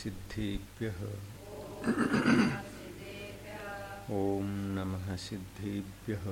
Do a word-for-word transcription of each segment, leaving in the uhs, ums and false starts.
सिद्धेभ्यः ॐ नमः सिद्धेभ्यः।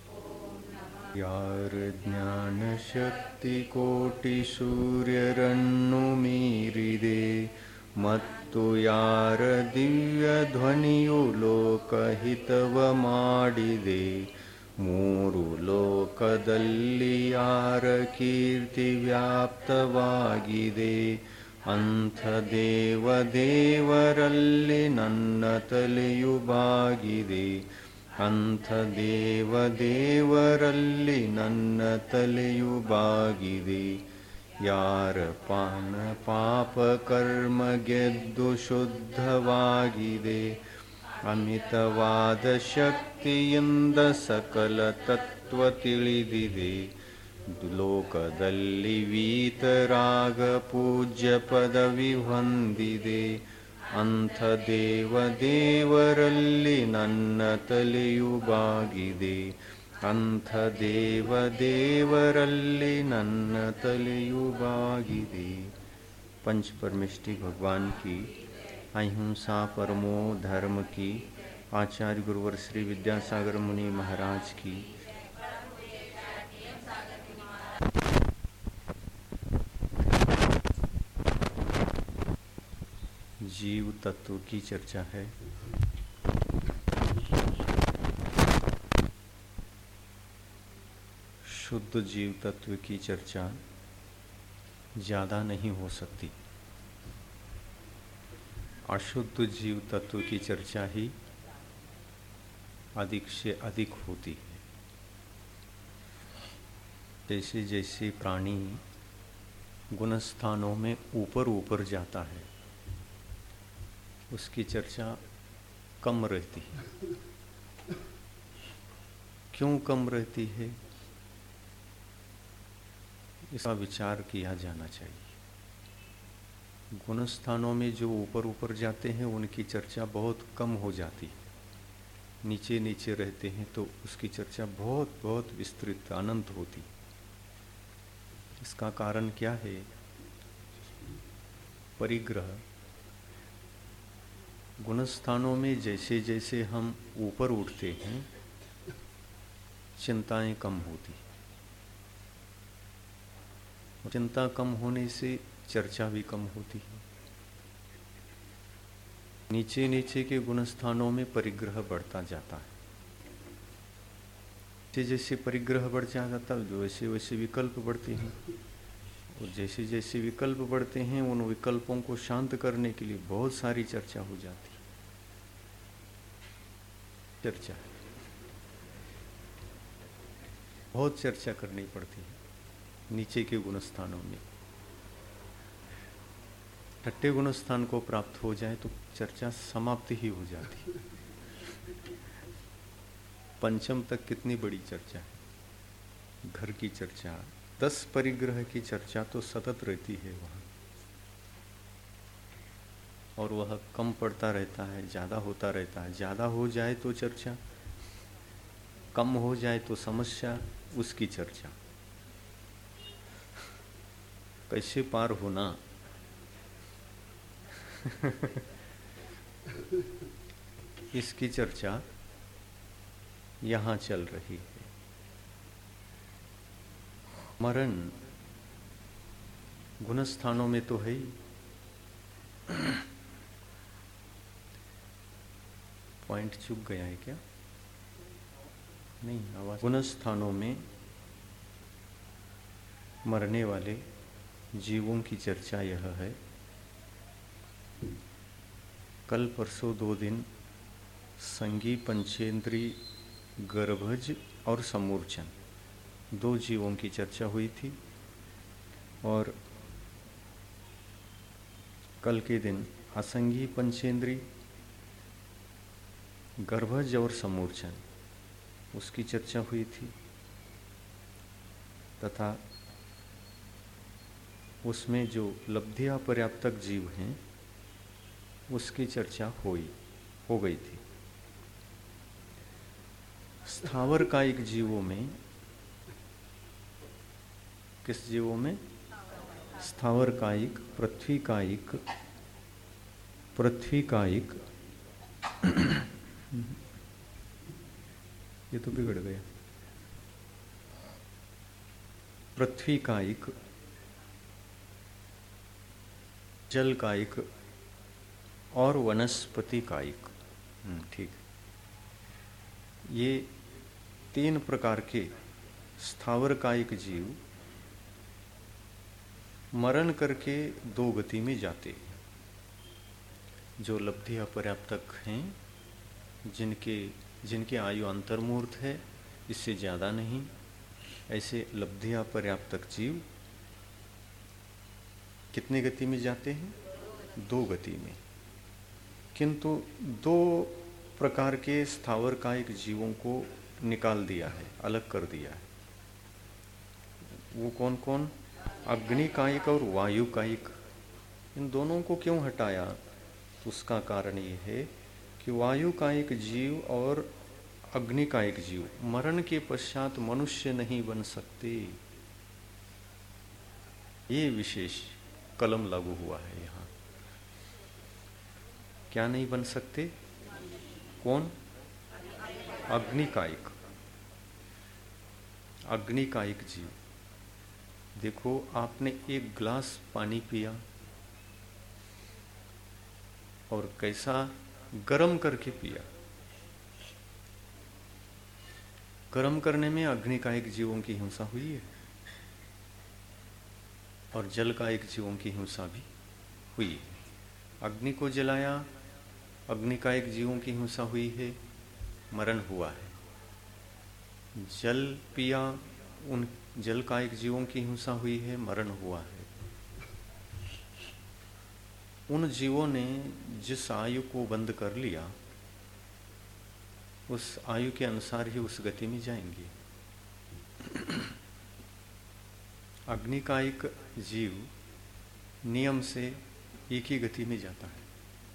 यारज्ञानशक्तिकोटिसूर्यरन्नुमीरिदे मत्तु यार दिव्यध्वनियु ಲೋಕಹಿತವಮಾಡಿದೆ ಮೂರು ಲೋಕದಲ್ಲಿ ಯಾರ ಕೀರ್ತಿ ವ್ಯಾಪ್ತವಾಗಿದೆ ಅಂಥ ದೇವ ದೇವರಲ್ಲಿ ನನ್ನ ತಲೆಯು ಬಾಗಿದೆ ಅಂಥ ದೇವ ದೇವರಲ್ಲಿ ನನ್ನ ತಲೆಯು ಬಾಗಿದೆ ಯಾರ ಪಾನ ಪಾಪ ಕರ್ಮ ಗೆದ್ದು ಶುದ್ಧವಾಗಿದೆ ಅಮಿತವಾದ ಶಕ್ತಿಯಿಂದ ಸಕಲ ತತ್ವ ತಿಳಿದಿದೆ ಲೋಕದಲ್ಲಿ ವೀತರಾಗ ಪೂಜ್ಯ ಪದವಿ ಹೊಂದಿದೆ ಅಂಥ ದೇವ ದೇವರಲ್ಲಿ ನನ್ನ ತಲೆಯು ಬಾಗಿದೆ ಅಂಥ ದೇವ ದೇವರಲ್ಲಿ ನನ್ನ तलयु बागिदे। पंच परमेष्टि भगवान की अहिंसा परमो धर्म की आचार्य गुरुवर श्री विद्यासागर मुनि महाराज की जीव तत्व की चर्चा है। शुद्ध जीव तत्व की चर्चा ज़्यादा नहीं हो सकती, अशुद्ध जीव तत्व की चर्चा ही अधिक से अधिक होती है। जैसे जैसे प्राणी गुणस्थानों में ऊपर ऊपर जाता है उसकी चर्चा कम रहती है। क्यों कम रहती है, इसका विचार किया जाना चाहिए। गुणस्थानों में जो ऊपर ऊपर जाते हैं उनकी चर्चा बहुत कम हो जाती है, नीचे नीचे रहते हैं तो उसकी चर्चा बहुत बहुत विस्तृत अनंत होती। इसका कारण क्या है, परिग्रह। गुणस्थानों में जैसे जैसे हम ऊपर उठते हैं चिंताएं कम होती, चिंता कम होने से चर्चा भी कम होती है। नीचे नीचे के गुणस्थानों में परिग्रह बढ़ता जाता है, जैसे जैसे परिग्रह बढ़ जाता है वैसे वैसे विकल्प बढ़ते हैं, और जैसे जैसे विकल्प बढ़ते हैं उन विकल्पों को शांत करने के लिए बहुत सारी चर्चा हो जाती है। चर्चा बहुत चर्चा करनी पड़ती है नीचे के गुणस्थानों में। छठे गुणस्थान को प्राप्त हो जाए तो चर्चा समाप्त ही हो जाती है। पंचम तक कितनी बड़ी चर्चा है, घर की चर्चा, दस परिग्रह की चर्चा तो सतत रहती है वहाँ, और वह कम पड़ता रहता है, ज़्यादा होता रहता है। ज़्यादा हो जाए तो चर्चा, कम हो जाए तो समस्या, उसकी चर्चा। कैसे पार होना इसकी चर्चा यहाँ चल रही है। मरण गुणस्थानों में तो है ही, पॉइंट चूक गया है क्या? नहीं, आवाज। गुणस्थानों में मरने वाले जीवों की चर्चा यह है। कल परसों दो दिन संगी, पंचेंद्री, गर्भज और समूर्छन दो जीवों की चर्चा हुई थी, और कल के दिन असंगी, पंचेंद्री, गर्भज और समूर्छन उसकी चर्चा हुई थी, तथा उसमें जो लब्धिया पर्याप्तक जीव हैं उसकी चर्चा हुई हो गई थी। स्थावर कायिक जीवों में, किस जीवों में? स्थावर कायिक, पृथ्वी कायिक पृथ्वी का एक ये तो बिगड़ गया। पृथ्वी का एक, जल का एक और वनस्पति का एक। ठीक, ये तीन प्रकार के स्थावर कायिक जीव मरण करके दो गति में जाते हैं। जो लब्धि अपर्याप्तक हैं, जिनके जिनकी आयु अंतर्मूर्त है, इससे ज़्यादा नहीं, ऐसे लब्धि अपर्याप्तक जीव कितने गति में जाते हैं? दो गति में। किंतु दो प्रकार के स्थावर कायिक जीवों को निकाल दिया है, अलग कर दिया है। वो कौन कौन? अग्नि कायिक और वायु कायिक। इन दोनों को क्यों हटाया? तो उसका कारण ये है कि वायु कायिक जीव और अग्नि कायिक जीव मरण के पश्चात मनुष्य नहीं बन सकते। ये विशेष कलम लागू हुआ है यहाँ। क्या नहीं बन सकते? कौन? अग्नि कायिक, अग्नि कायिक जीव। देखो, आपने एक गिलास पानी पिया और कैसा गरम करके पिया। गरम करने में अग्नि कायिक जीवों की हिंसा हुई है और जल कायिक जीवों की हिंसा भी हुई है। अग्नि को जलाया, अग्नि कायिक जीवों की हिंसा हुई है, मरण हुआ है। जल पिया, उन जल कायिक जीवों की हिंसा हुई है, मरण हुआ है। उन जीवों ने जिस आयु को बंद कर लिया, उस आयु के अनुसार ही उस गति में जाएंगे। अग्नि कायिक जीव नियम से एक ही गति में जाता है,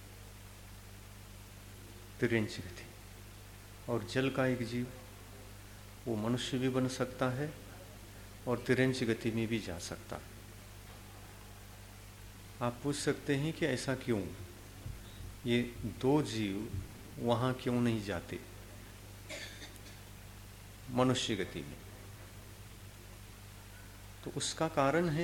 तिर्यंच गति। और जल कायिक जीव वो मनुष्य भी बन सकता है और तिर्यंच गति में भी जा सकता है। आप पूछ सकते हैं कि ऐसा क्यों? ये दो जीव वहाँ क्यों नहीं जाते मनुष्य गति में? तो उसका कारण है,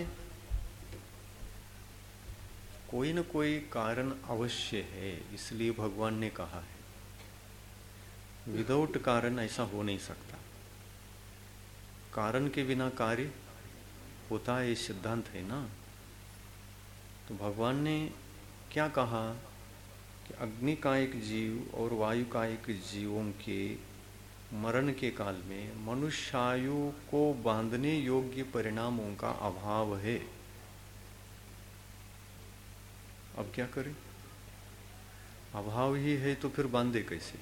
कोई न कोई कारण अवश्य है, इसलिए भगवान ने कहा है। विदाउट कारण ऐसा हो नहीं सकता। कारण के बिना कार्य होता है, ये सिद्धांत है ना। तो भगवान ने क्या कहा कि अग्नि कायिक जीव और वायु कायिक जीवों के मरण के काल में मनुष्यायु को बांधने योग्य परिणामों का अभाव है। अब क्या करें? अभाव ही है तो फिर बांधे कैसे?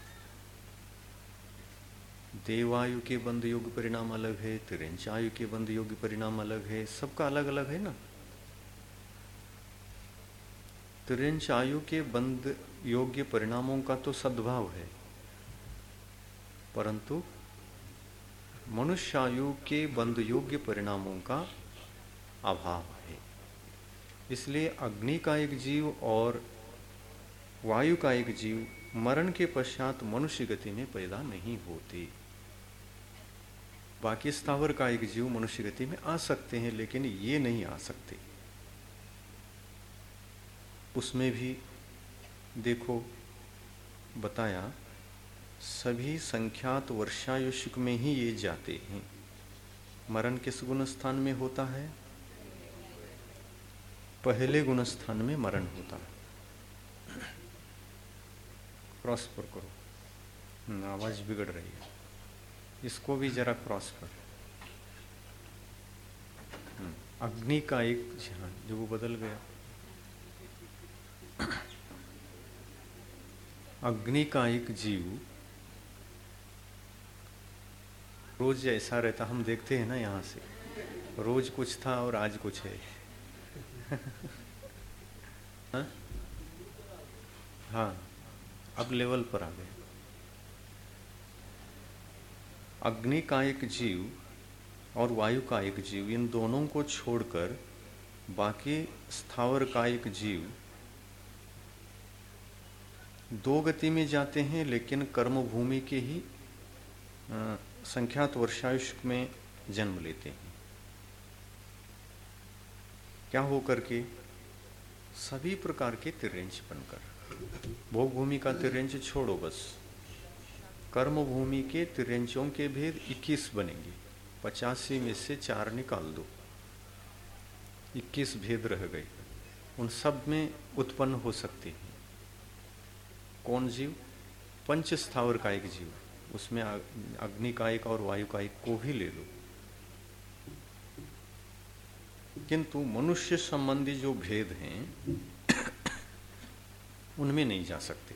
देवायु के बंध योग्य परिणाम अलग है, तिर्यंच आयु के बंध योग्य परिणाम अलग है, सबका अलग अलग है ना। तिर्यंच आयु के बंध योग्य परिणामों का तो सद्भाव है, परंतु मनुष्यायु के बंध योग्य परिणामों का अभाव है। इसलिए अग्नि कायिक जीव और वायु कायिक जीव मरण के पश्चात मनुष्य गति में पैदा नहीं होते। बाकी स्थावर कायिक जीव मनुष्य गति में आ सकते हैं, लेकिन ये नहीं आ सकते। उसमें भी देखो बताया, सभी संख्यात वर्षायुष्क में ही ये जाते हैं। मरण किस गुण स्थान में होता है? पहले गुण स्थान में मरण होता है। क्रॉस पर करो, आवाज बिगड़ रही है, इसको भी जरा क्रॉस पर। अग्नि का एक ध्यान जो वो बदल गया। अग्नि का एक जीव रोज ऐसा रहता, हम देखते हैं ना यहाँ से, रोज कुछ था और आज कुछ है। हाँ हाँ, अब लेवल पर आ गए। अग्नि का एक जीव और वायु का एक जीव, इन दोनों को छोड़कर बाकी स्थावर कायिक जीव दो गति में जाते हैं, लेकिन कर्म भूमि के ही संख्यात वर्षायुष्क में जन्म लेते हैं। क्या हो करके? सभी प्रकार के तिर्यंच बनकर। भोग भूमि का तिर्यंच छोड़ो, बस कर्म भूमि के तिर्यंचों के भेद इक्कीस बनेंगे। पचासी में से चार निकाल दो, इक्कीस भेद रह गए। उन सब में उत्पन्न हो सकते हैं। कौन जीव? पंच स्थावर कायिक जीव, उसमें अग्नि कायिक और वायु कायिक को भी ले लो। किंतु मनुष्य संबंधी जो भेद हैं उनमें नहीं जा सकते,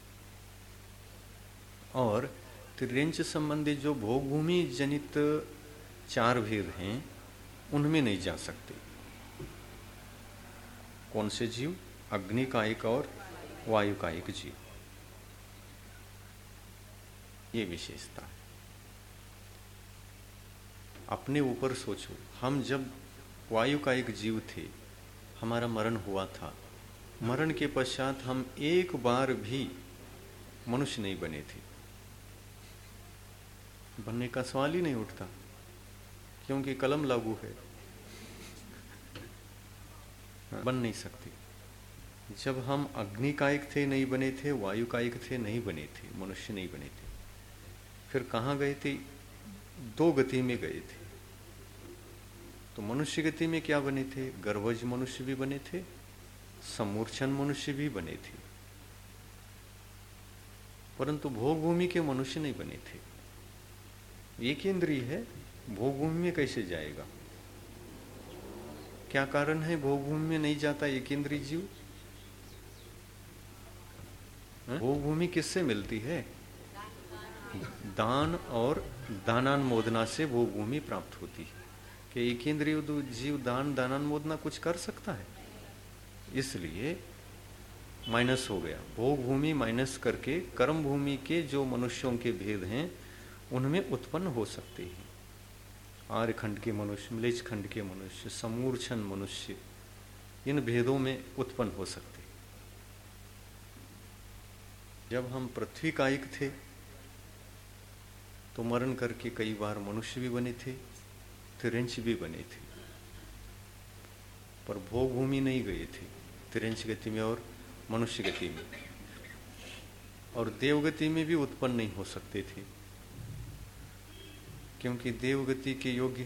और तिर्यंच संबंधी जो भोग भूमि जनित चार भेद हैं उनमें नहीं जा सकते। कौन से जीव? अग्नि कायिक और वायु कायिक जीव। ये विशेषता है। अपने ऊपर सोचो, हम जब वायु कायिक जीव थे, हमारा मरण हुआ था, मरण के पश्चात हम एक बार भी मनुष्य नहीं बने थे। बनने का सवाल ही नहीं उठता, क्योंकि कलम लागू है, बन नहीं सकते। जब हम अग्नि कायिक थे नहीं बने थे, वायु कायिक थे नहीं बने थे, मनुष्य नहीं बने थे। फिर कहाँ गए थे? दो गति में गए थे। तो मनुष्य गति में क्या बने थे? गर्भज मनुष्य भी बने थे, समूर्छन मनुष्य भी बने थे, परंतु भोग भूमि के मनुष्य नहीं बने थे। एक इंद्रिय है, भोग भूमि में कैसे जाएगा? क्या कारण है भोग भूमि में नहीं जाता एक इंद्रिय जीव? भोग भूमि किससे मिलती है? दान और दानानुमोदना से भोग भूमि प्राप्त होती है। कि एक इंद्रिय जीव दान दानानुमोदना कुछ कर सकता है? इसलिए माइनस हो गया। भोग भूमि माइनस करके कर्म भूमि के जो मनुष्यों के भेद हैं उनमें उत्पन्न हो सकते हैं। आर्य खंड के मनुष्य, म्लेच्छ खंड के मनुष्य, समूर्छन मनुष्य, इन भेदों में उत्पन्न हो सकते। जब हम पृथ्वी कायिक थे तो मरण करके कई बार मनुष्य भी बने थे, तिर्यंच भी बने थे, पर भोग भूमि नहीं गए थे, तिर्यंच गति में और मनुष्य गति में। और देवगति में भी उत्पन्न नहीं हो सकते थे, क्योंकि देवगति के योग्य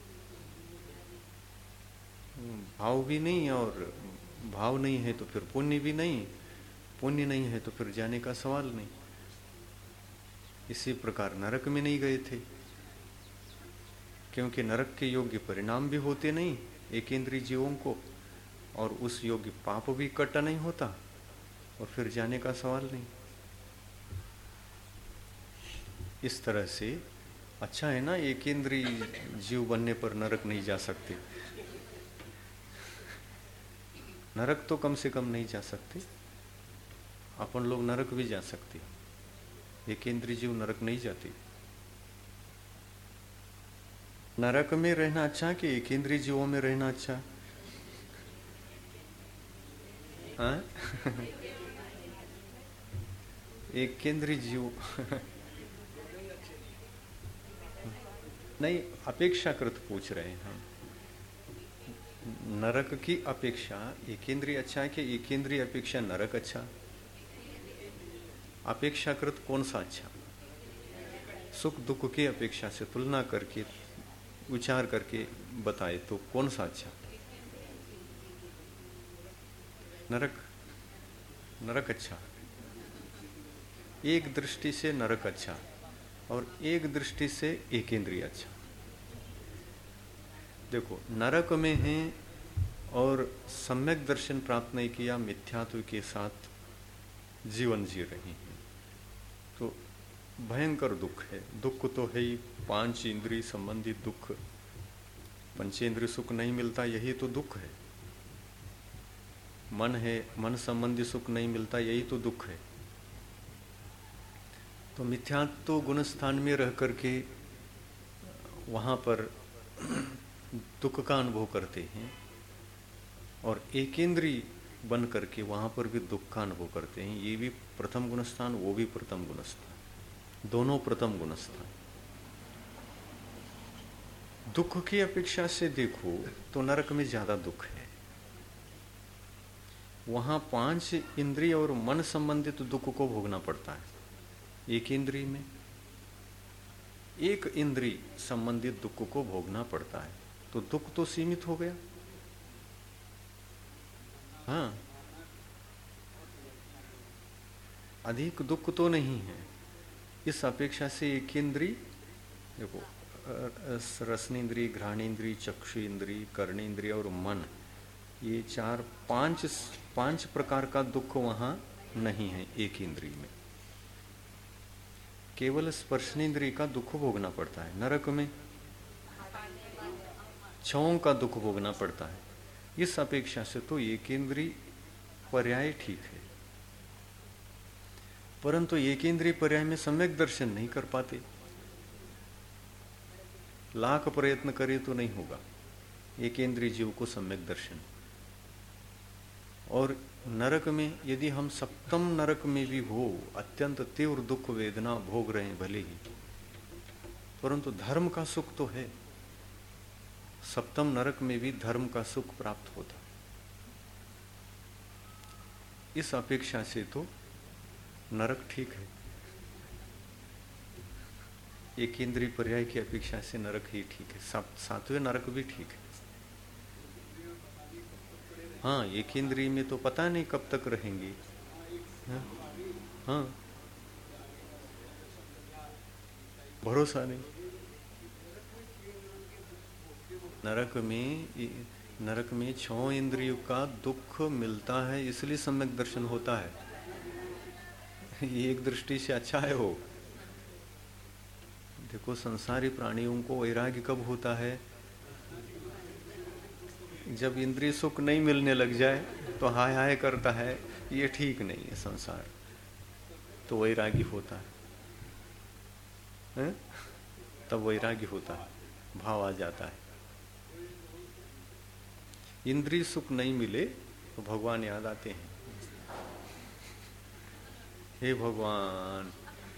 भाव भी नहीं, और भाव नहीं है तो फिर पुण्य भी नहीं, पुण्य नहीं है तो फिर जाने का सवाल नहीं। इसी प्रकार नरक में नहीं गए थे, क्योंकि नरक के योग्य परिणाम भी होते नहीं एकेंद्रीय जीवों को, और उस योग्य पाप भी इकट्ठा नहीं होता, और फिर जाने का सवाल नहीं। इस तरह से अच्छा है ना, एकेंद्रीय जीव बनने पर नरक नहीं जा सकते। नरक तो कम से कम नहीं जा सकते, अपन लोग नरक भी जा सकते, एकेंद्रीय जीव नरक नहीं जाते। नरक में रहना अच्छा कि एकेंद्रीय जीवों में रहना अच्छा? हाँ? एकेंद्रीय जीव नहीं, अपेक्षाकृत पूछ रहे हैं हम। नरक की अपेक्षा एकेंद्रीय अच्छा है कि एकेंद्रीय अपेक्षा नरक अच्छा? अपेक्षाकृत कौन सा अच्छा? सुख दुख की अपेक्षा से तुलना करके विचार करके बताए तो कौन सा अच्छा? नरक, नरक अच्छा। एक दृष्टि से नरक अच्छा, और एक दृष्टि से एकेंद्रिय अच्छा। देखो, नरक में है और सम्यक दर्शन प्राप्त नहीं किया, मिथ्यात्व के साथ जीवन जी रही हैं, तो भयंकर दुख है। दुख तो है ही, पांच इंद्रिय संबंधी दुख, पंचेंद्रिय सुख नहीं मिलता, यही तो दुख है। मन है, मन संबंधी सुख नहीं मिलता, यही तो दुख है। तो मिथ्यात्व गुण स्थान में रह करके वहाँ पर दुख का अनुभव करते हैं, और एकेंद्रीय बन करके वहाँ पर भी दुख का अनुभव करते हैं। ये भी प्रथम गुणस्थान, वो भी प्रथम गुणस्थान, दोनों प्रथम गुणस्थान। दुख की अपेक्षा से देखो तो नरक में ज़्यादा दुख है। वहाँ पांच इंद्रिय और मन संबंधित दुख को भोगना पड़ता है। एक इंद्रिय में एक इंद्रिय संबंधित दुख को भोगना पड़ता है, तो दुख तो सीमित हो गया। हाँ, अधिक दुख तो नहीं है। इस अपेक्षा से एक इंद्रिय, देखो रसनेन्द्रिय, घ्राणेन्द्रिय, चक्षुन्द्रिय, कर्णेन्द्रिय और मन, ये चार पांच पांच प्रकार का दुख वहाँ नहीं है एक इंद्रिय में। केवल स्पर्शनेन्द्रिय का दुख भोगना पड़ता है। नरक में छहों का दुख भोगना पड़ता है। इस अपेक्षा से तो एक इंद्रिय पर्याय ठीक है, परंतु एक इंद्रिय पर्याय में सम्यक दर्शन नहीं कर पाते। लाख प्रयत्न करे तो नहीं होगा एक इंद्रिय जीव को सम्यक दर्शन। और नरक में यदि हम सप्तम नरक में भी हो, अत्यंत तीव्र दुख वेदना भोग रहे हैं भले ही, परंतु धर्म का सुख तो है। सप्तम नरक में भी धर्म का सुख प्राप्त होता। इस अपेक्षा से तो नरक ठीक है। एक इंद्रिय पर्याय की अपेक्षा से नरक ही ठीक है। सात, सातवें नरक भी ठीक है। हाँ, एक इंद्रिय में तो पता नहीं कब तक रहेंगे। हाँ, हाँ, भरोसा नहीं। नरक में नरक में छह इंद्रियों का दुख मिलता है, इसलिए सम्यक दर्शन होता है। ये एक दृष्टि से अच्छा है। वो देखो, संसारी प्राणियों को वैराग्य कब होता है? जब इंद्रिय सुख नहीं मिलने लग जाए तो हाय हाय करता है, ये ठीक नहीं है संसार, तो वैराग्य होता है, है? तब वैराग्य होता है, भाव आ जाता है। इंद्रिय सुख नहीं मिले तो भगवान याद आते हैं। हे भगवान,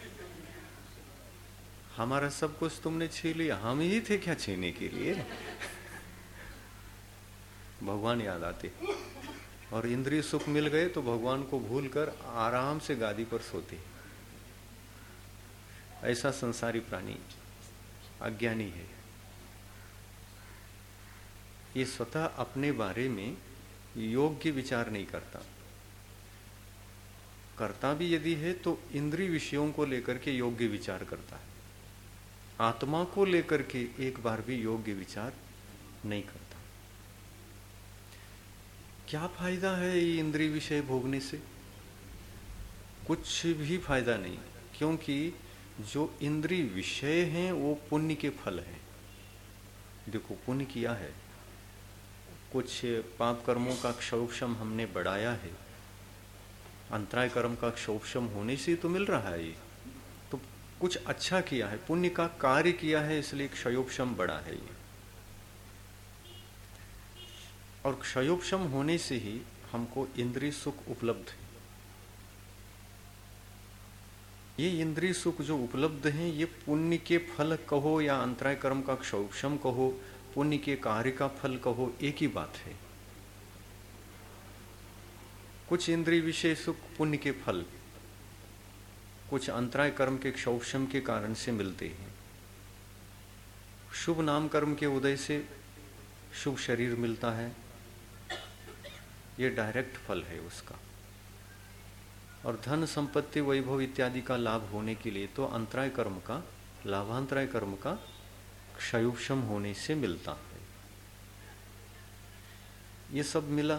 हमारा सब कुछ तुमने छीन लिया, हम ही थे क्या छीनने के लिए? भगवान याद आते। और इंद्रिय सुख मिल गए तो भगवान को भूलकर आराम से गादी पर सोते। ऐसा संसारी प्राणी अज्ञानी है। ये स्वतः अपने बारे में योग्य विचार नहीं करता। करता भी यदि है तो इंद्रिय विषयों को लेकर के योग्य विचार करता है। आत्मा को लेकर के एक बार भी योग्य विचार नहीं करता। क्या फायदा है ये इंद्रिय विषय भोगने से? कुछ भी फायदा नहीं, क्योंकि जो इंद्रिय विषय हैं वो पुण्य के फल हैं। देखो, पुण्य किया है, कुछ पाप कर्मों का क्षोभशम हमने बढ़ाया है, अंतराय कर्म का क्षोभशम होने से तो मिल रहा है। ये तो कुछ अच्छा किया है, पुण्य का कार्य किया है, इसलिए क्षयोपशम बढ़ा है ये। और क्षयोपशम होने से ही हमको इंद्रिय सुख उपलब्ध है। ये इंद्रिय सुख जो उपलब्ध हैं, ये पुण्य के फल कहो या अंतराय कर्म का क्षयोपशम कहो, पुण्य के कार्य का फल कहो, एक ही बात है। कुछ इंद्रिय विषय सुख पुण्य के फल, कुछ अंतराय कर्म के क्षयोपशम के कारण से मिलते हैं। शुभ नाम कर्म के उदय से शुभ शरीर मिलता है, ये डायरेक्ट फल है उसका। और धन संपत्ति वैभव इत्यादि का लाभ होने के लिए तो अंतराय कर्म का, लाभांतराय कर्म का क्षयोपशम होने से मिलता है। ये सब मिला।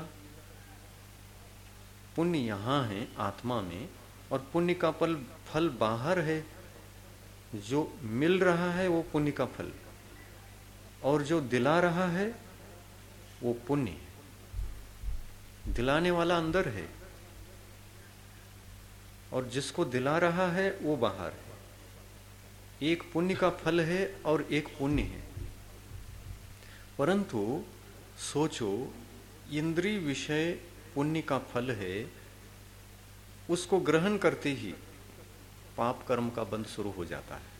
पुण्य यहाँ है आत्मा में, और पुण्य का फल फल बाहर है। जो मिल रहा है वो पुण्य का फल, और जो दिला रहा है वो पुण्य है। दिलाने वाला अंदर है और जिसको दिला रहा है वो बाहर है। एक पुण्य का फल है और एक पुण्य है। परंतु सोचो, इंद्रिय विषय पुण्य का फल है उसको ग्रहण करते ही पाप कर्म का बंध शुरू हो जाता है।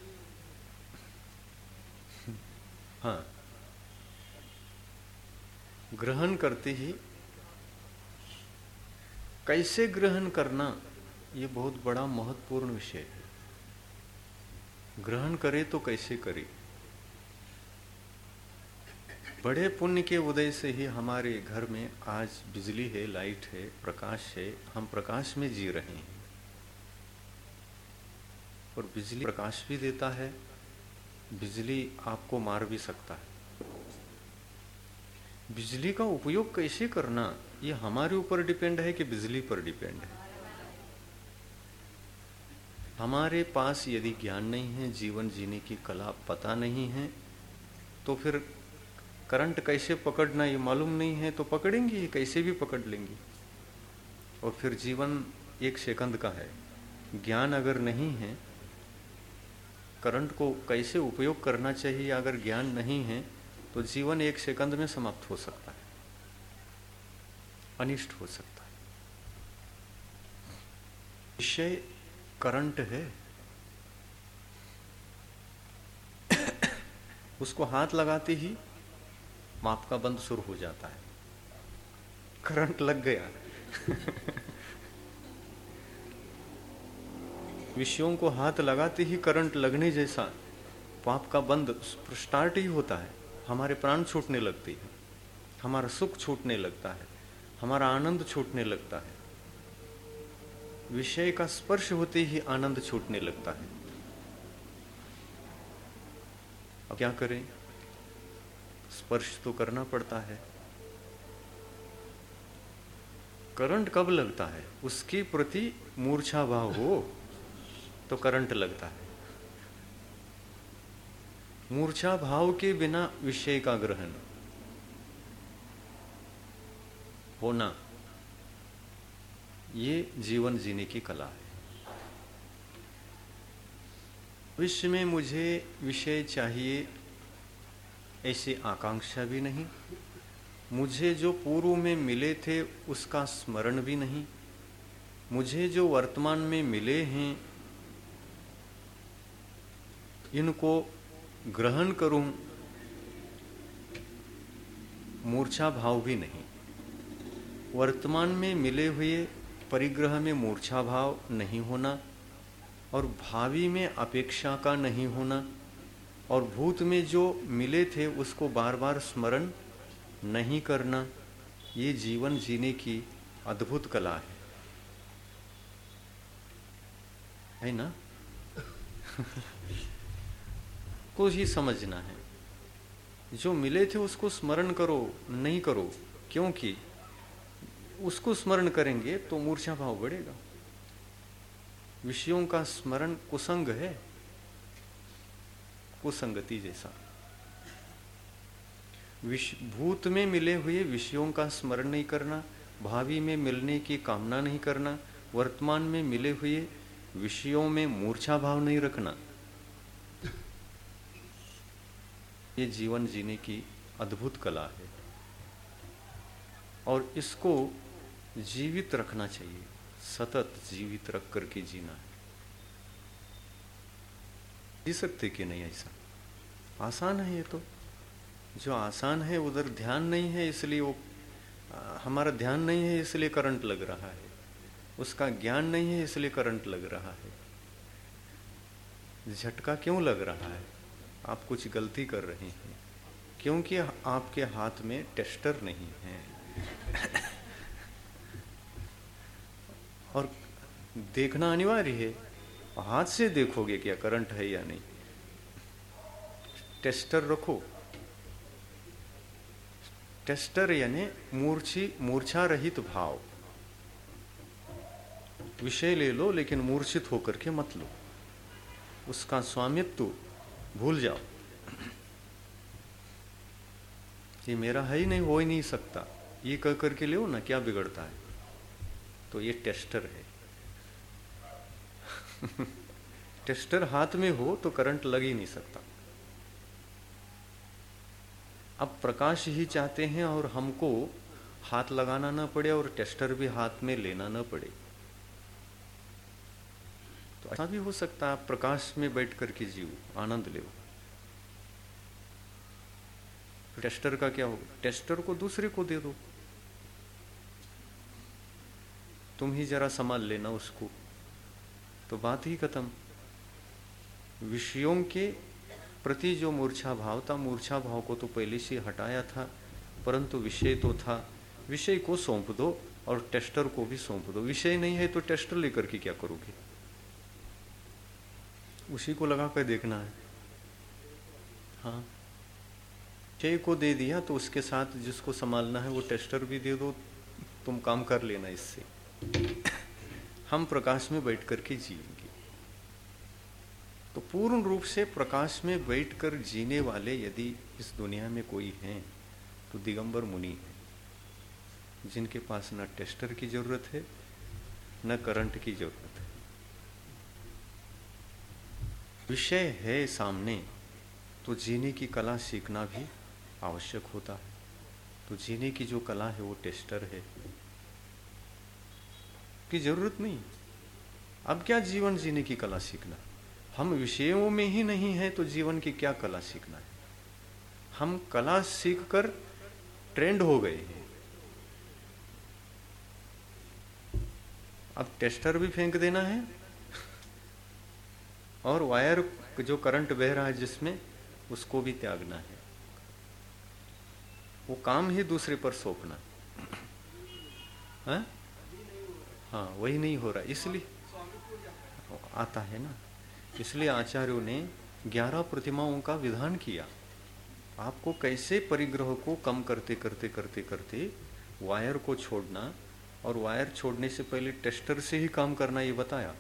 हाँ, ग्रहण करते ही, कैसे ग्रहण करना ये बहुत बड़ा महत्वपूर्ण विषय है। ग्रहण करे तो कैसे करे। बड़े पुण्य के उदय से ही हमारे घर में आज बिजली है, लाइट है, प्रकाश है, हम प्रकाश में जी रहे हैं। और बिजली प्रकाश भी देता है, बिजली आपको मार भी सकता है। बिजली का उपयोग कैसे करना ये हमारे ऊपर डिपेंड है कि बिजली पर डिपेंड है। हमारे पास यदि ज्ञान नहीं है, जीवन जीने की कला पता नहीं है, तो फिर करंट कैसे पकड़ना ये मालूम नहीं है तो पकड़ेंगे ही, कैसे भी पकड़ लेंगे। और फिर जीवन एक सेकंड का है। ज्ञान अगर नहीं है, करंट को कैसे उपयोग करना चाहिए अगर ज्ञान नहीं है, तो जीवन एक सेकंड में समाप्त हो सकता है, अनिष्ट हो सकता है। विषय करंट है, उसको हाथ लगाते ही माप का बंद शुरू हो जाता है। करंट लग गया। विषयों को हाथ लगाते ही करंट लगने जैसा पाप का बंद स्टार्ट ही होता है। हमारे प्राण छूटने लगते हैं, हमारा सुख छूटने लगता है, हमारा आनंद छूटने लगता है। विषय का स्पर्श होते ही आनंद छूटने लगता है। अब क्या करें? स्पर्श तो करना पड़ता है। करंट कब लगता है? उसके प्रति मूर्छा भाव हो तो करंट लगता है। मूर्छा भाव के बिना विषय का ग्रहण होना, ये जीवन जीने की कला है। विश्व में मुझे विषय चाहिए ऐसी आकांक्षा भी नहीं, मुझे जो पूर्व में मिले थे उसका स्मरण भी नहीं, मुझे जो वर्तमान में मिले हैं इनको ग्रहण करूं, मूर्छा भाव भी नहीं। वर्तमान में मिले हुए परिग्रह में मूर्छा भाव नहीं होना, और भावी में अपेक्षा का नहीं होना, और भूत में जो मिले थे उसको बार बार स्मरण नहीं करना, ये जीवन जीने की अद्भुत कला है, है ना? को ही समझना है। जो मिले थे उसको स्मरण करो, नहीं करो, क्योंकि उसको स्मरण करेंगे तो मूर्छा भाव बढ़ेगा। विषयों का स्मरण कुसंग है, कुसंगति जैसा। विष भूत में मिले हुए विषयों का स्मरण नहीं करना, भावी में मिलने की कामना नहीं करना, वर्तमान में मिले हुए विषयों में मूर्छा भाव नहीं रखना, ये जीवन जीने की अद्भुत कला है। और इसको जीवित रखना चाहिए, सतत जीवित रख करके जीना है। जी सकते कि नहीं? ऐसा आसान है ये तो। जो आसान है उधर ध्यान नहीं है, इसलिए वो हमारा ध्यान नहीं है इसलिए करंट लग रहा है, उसका ज्ञान नहीं है इसलिए करंट लग रहा है। झटका क्यों लग रहा है? आप कुछ गलती कर रहे हैं, क्योंकि आपके हाथ में टेस्टर नहीं है। और देखना अनिवार्य है, हाथ से देखोगे क्या करंट है या नहीं। टेस्टर रखो। टेस्टर यानी मूर्छी मूर्छा रहित भाव। विषय ले लो लेकिन मूर्छित होकर के मत लो, उसका स्वामित्व भूल जाओ। ये मेरा है ही नहीं, हो ही नहीं सकता, ये कह करके ले ना, क्या बिगड़ता है? तो ये टेस्टर है। टेस्टर हाथ में हो तो करंट लग ही नहीं सकता। अब प्रकाश ही चाहते हैं और हमको हाथ लगाना न पड़े और टेस्टर भी हाथ में लेना न पड़े। तो ऐसा भी हो सकता है, आप प्रकाश में बैठ करके जियो, आनंद लो। टेस्टर का क्या होगा? टेस्टर को दूसरे को दे दो, तुम ही जरा संभाल लेना उसको, तो बात ही खत्म। विषयों के प्रति जो मूर्छा भाव था, मूर्छा भाव को तो पहले से हटाया था, परंतु विषय तो था, विषय को सौंप दो और टेस्टर को भी सौंप दो। विषय नहीं है तो टेस्टर लेकर के क्या करोगे? उसी को लगा कर देखना है। हाँ, विषय को दे दिया तो उसके साथ जिसको संभालना है वो टेस्टर भी दे दो, तुम काम कर लेना इससे। हम प्रकाश में बैठ करके जिएंगे। तो पूर्ण रूप से प्रकाश में बैठकर जीने वाले यदि इस दुनिया में कोई हैं तो दिगंबर मुनि हैं, जिनके पास न टेस्टर की जरूरत है न करंट की जरूरत है। विषय है सामने तो जीने की कला सीखना भी आवश्यक होता है। तो जीने की जो कला है वो टेस्टर है, की जरूरत नहीं। अब क्या जीवन जीने की कला सीखना? हम विषयों में ही नहीं है तो जीवन की क्या कला सीखना है? हम कला सीखकर ट्रेंड हो गए हैं। अब टेस्टर भी फेंक देना है और वायर जो करंट बह रहा है जिसमें, उसको भी त्यागना है। वो काम ही दूसरे पर सौंपना है। हाँ, वही नहीं हो रहा, इसलिए आता है ना। इसलिए आचार्यों ने ग्यारह प्रतिमाओं का विधान किया। आपको कैसे परिग्रह को कम करते करते करते करते वायर को छोड़ना, और वायर छोड़ने से पहले टेस्टर से ही काम करना, ये बताया।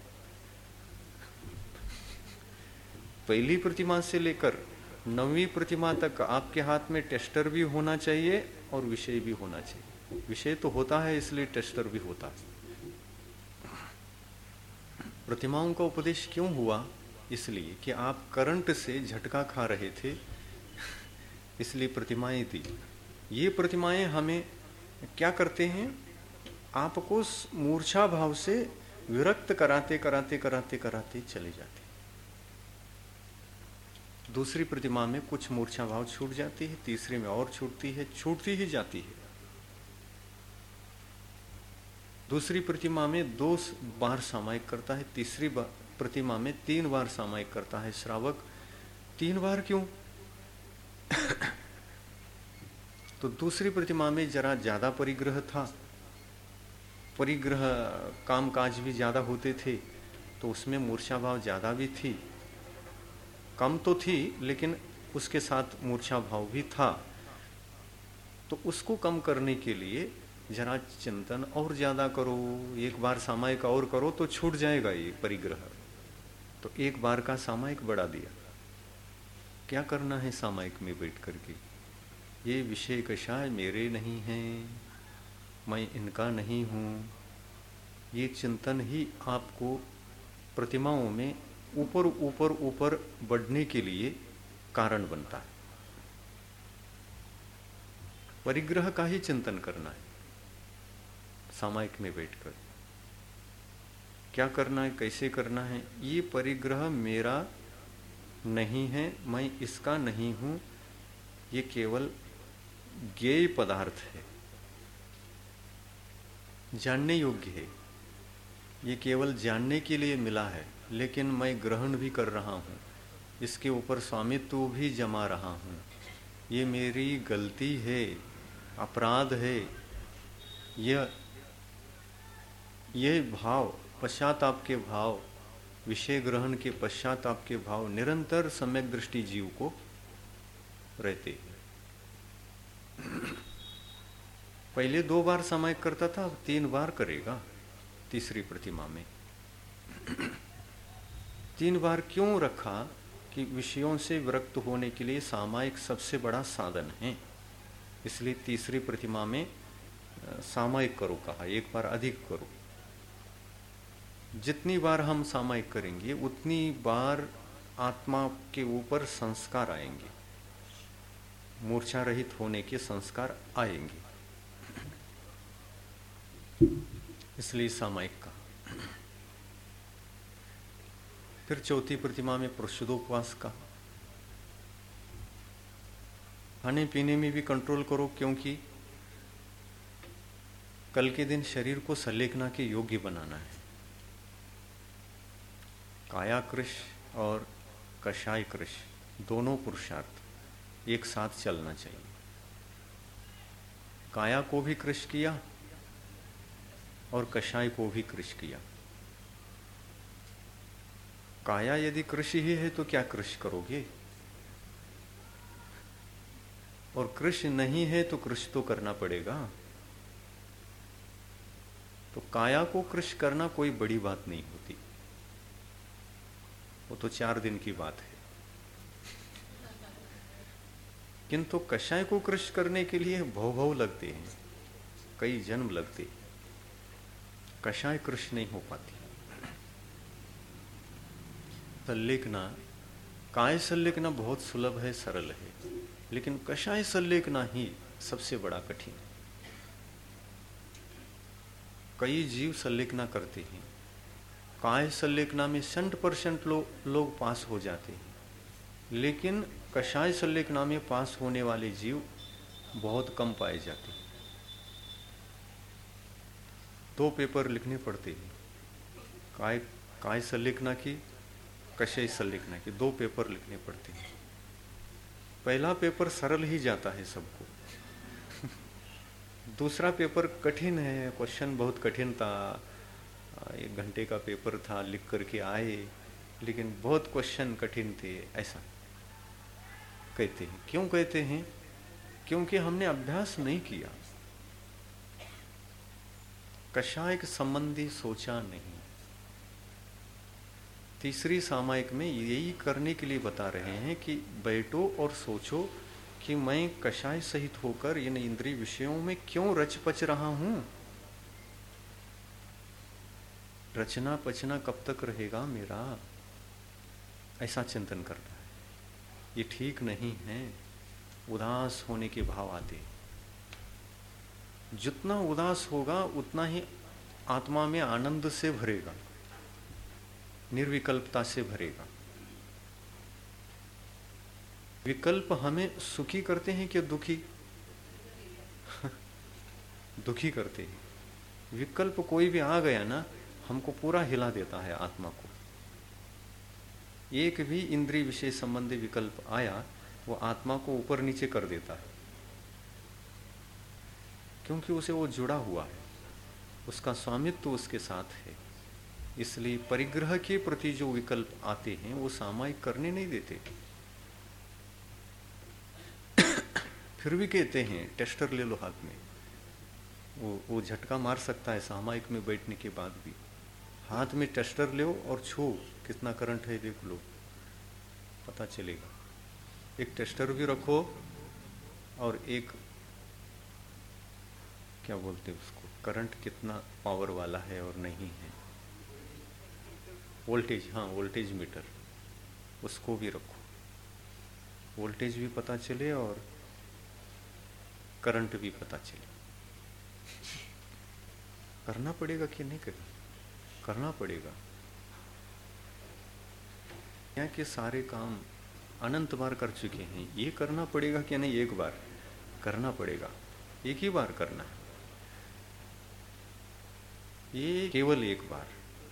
पहली प्रतिमा से लेकर नवीं प्रतिमा तक आपके हाथ में टेस्टर भी होना चाहिए और विषय भी होना चाहिए। विषय तो होता है इसलिए टेस्टर भी होता है। प्रतिमाओं का उपदेश क्यों हुआ? इसलिए कि आप करंट से झटका खा रहे थे, इसलिए प्रतिमाएं दी। ये प्रतिमाएं हमें क्या करते हैं? आपको मूर्छा भाव से विरक्त कराते कराते कराते कराते चले जाते। दूसरी प्रतिमा में कुछ मूर्छा भाव छूट जाती है, तीसरी में और छूटती है, छूटती ही जाती है। दूसरी प्रतिमा में दो बार सामायिक करता है, तीसरी प्रतिमा में तीन बार सामायिक करता है श्रावक। तीन बार क्यों? तो दूसरी प्रतिमा में जरा ज्यादा परिग्रह था, परिग्रह काम काज भी ज्यादा होते थे, तो उसमें मूर्छा भाव ज्यादा भी थी। कम तो थी लेकिन उसके साथ मूर्छा भाव भी था। तो उसको कम करने के लिए जरा चिंतन और ज्यादा करो, एक बार सामायिक और करो तो छूट जाएगा ये परिग्रह। तो एक बार का सामायिक बढ़ा दिया। क्या करना है सामायिक में बैठ करके? ये विषय कषाय मेरे नहीं हैं, मैं इनका नहीं हूँ, ये चिंतन ही आपको प्रतिमाओं में ऊपर ऊपर ऊपर बढ़ने के लिए कारण बनता है। परिग्रह का ही चिंतन करना है सामायिक में बैठकर। क्या करना है, कैसे करना है? ये परिग्रह मेरा नहीं है, मैं इसका नहीं हूं, ये केवल ज्ञेय पदार्थ है, जानने योग्य है, ये केवल जानने के लिए मिला है, लेकिन मैं ग्रहण भी कर रहा हूँ, इसके ऊपर स्वामित्व भी जमा रहा हूँ। ये मेरी गलती है, अपराध है। यह ये भाव, पश्चाताप के भाव, विषय ग्रहण के पश्चाताप के भाव निरंतर सम्यक दृष्टि जीव को रहते हैं। पहले दो बार सामायिक करता था, अब तीन बार करेगा तीसरी प्रतिमा में। तीन बार क्यों रखा? कि विषयों से विरक्त होने के लिए सामायिक सबसे बड़ा साधन है, इसलिए तीसरी प्रतिमा में सामायिक करो कहा, एक बार अधिक करो। जितनी बार हम सामायिक करेंगे उतनी बार आत्मा के ऊपर संस्कार आएंगे, मूर्छा रहित होने के संस्कार आएंगे। इसलिए सामायिक का। फिर चौथी प्रतिमा में प्रसुद्धोपवास का। खाने पीने में भी कंट्रोल करो, क्योंकि कल के दिन शरीर को सलेखना के योग्य बनाना है। काया कृश और कषाय कृश दोनों पुरुषार्थ एक साथ चलना चाहिए। काया को भी कृश किया और कषाय को भी कृश किया। काया यदि कृषि ही है तो क्या कृष करोगे, और कृष नहीं है तो कृष तो करना पड़ेगा। तो काया को कृष करना कोई बड़ी बात नहीं होती, वो तो चार दिन की बात है। किंतु कषाय को कृष करने के लिए भव भव लगते हैं, कई जन्म लगते हैं। कषाय कृष नहीं हो पाती। सल्लेखना, काय सल्लेखना बहुत सुलभ है, सरल है, लेकिन कषाय सल्लेखना ही सबसे बड़ा कठिन है। कई जीव सल्लेखना करते हैं, काय सल्लेखना में सेंट परसेंट लोग लोग पास हो जाते हैं, लेकिन कषाय सल्लेखना में पास होने वाले जीव बहुत कम पाए जाते हैं। दो पेपर लिखने पड़ते हैं, काय काय सल्लेखना की, कषाय सल्लेखना की, दो पेपर लिखने पड़ते हैं। पहला पेपर सरल ही जाता है सबको, दूसरा पेपर कठिन है, क्वेश्चन बहुत कठिन था, एक घंटे का पेपर था, लिख करके आए, लेकिन बहुत क्वेश्चन कठिन थे, ऐसा कहते हैं। क्यों कहते हैं? क्योंकि हमने अभ्यास नहीं किया, कषाय संबंधी सोचा नहीं। तीसरी सामायिक में यही करने के लिए बता रहे हैं कि बैठो और सोचो कि मैं कषाय सहित होकर इन इंद्रिय विषयों में क्यों रच पच रहा हूं। रचना पचना कब तक रहेगा मेरा, ऐसा चिंतन करता है। ये ठीक नहीं है। उदास होने के भाव आते, जितना उदास होगा उतना ही आत्मा में आनंद से भरेगा, निर्विकल्पता से भरेगा। विकल्प हमें सुखी करते हैं कि दुखी? दुखी करते हैं। विकल्प कोई भी आ गया ना, हमको पूरा हिला देता है आत्मा को। एक भी इंद्रिय विषय संबंधी विकल्प आया, वो आत्मा को ऊपर नीचे कर देता है, क्योंकि उसे वो जुड़ा हुआ है, उसका स्वामित्व उसके साथ है। इसलिए परिग्रह के प्रति जो विकल्प आते हैं वो सामायिक करने नहीं देते। फिर भी कहते हैं टेस्टर ले लो हाथ में, वो वो झटका मार सकता है सामायिक में बैठने के बाद भी। हाथ में टेस्टर लो और छो, कितना करंट है देख लो, पता चलेगा। एक टेस्टर भी रखो और एक क्या बोलते हैं उसको, करंट कितना पावर वाला है और नहीं है, वोल्टेज, हाँ वोल्टेज मीटर, उसको भी रखो, वोल्टेज भी पता चले और करंट भी पता चले। करना पड़ेगा कि नहीं करना? करना पड़ेगा। यहाँ के सारे काम अनंत बार कर चुके हैं, ये करना पड़ेगा कि नहीं? एक बार करना पड़ेगा, एक ही बार करना है, ये केवल एक बार।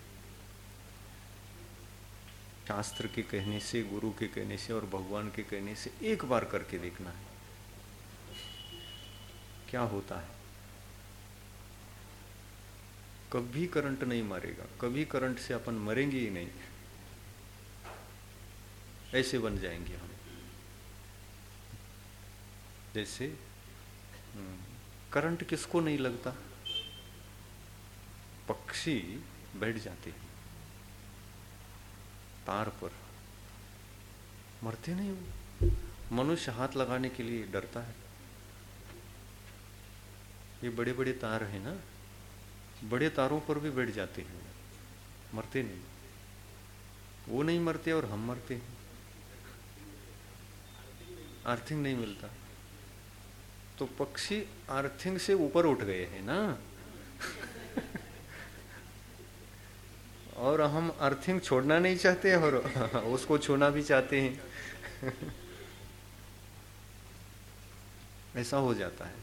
शास्त्र के कहने से, गुरु के कहने से और भगवान के कहने से एक बार करके देखना है क्या होता है। कभी करंट नहीं मारेगा, कभी करंट से अपन मरेंगे ही नहीं, ऐसे बन जाएंगे हम। जैसे करंट किसको नहीं लगता? पक्षी बैठ जाते हैं तार पर, मरते नहीं वो। मनुष्य हाथ लगाने के लिए डरता है। ये बड़े बड़े तार हैं ना, बड़े तारों पर भी बैठ जाते हैं, मरते नहीं। वो नहीं मरते और हम मरते हैं, अर्थिंग नहीं मिलता। तो पक्षी अर्थिंग से ऊपर उठ गए हैं ना। और हम अर्थिंग छोड़ना नहीं चाहते और उसको छूना भी चाहते हैं। ऐसा हो जाता है।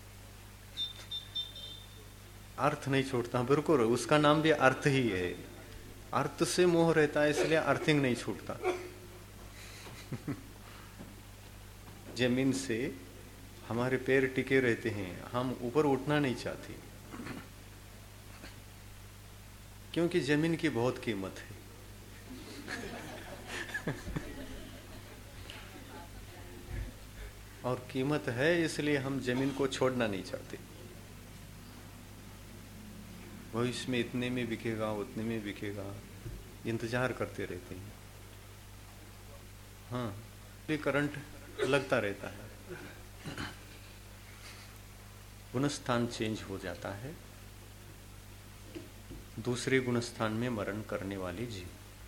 अर्थ नहीं छोड़ता, बिल्कुल उसका नाम भी अर्थ ही है। अर्थ से मोह रहता है, इसलिए अर्थिंग नहीं छूटता। जमीन से हमारे पैर टिके रहते हैं, हम ऊपर उठना नहीं चाहते, क्योंकि जमीन की बहुत कीमत है। और कीमत है, इसलिए हम जमीन को छोड़ना नहीं चाहते। भविष्य में इतने में बिकेगा, उतने में बिकेगा, इंतजार करते रहते हैं। हाँ, ये करंट लगता रहता है। गुणस्थान चेंज हो जाता है। दूसरे गुणस्थान में मरण करने वाले जीव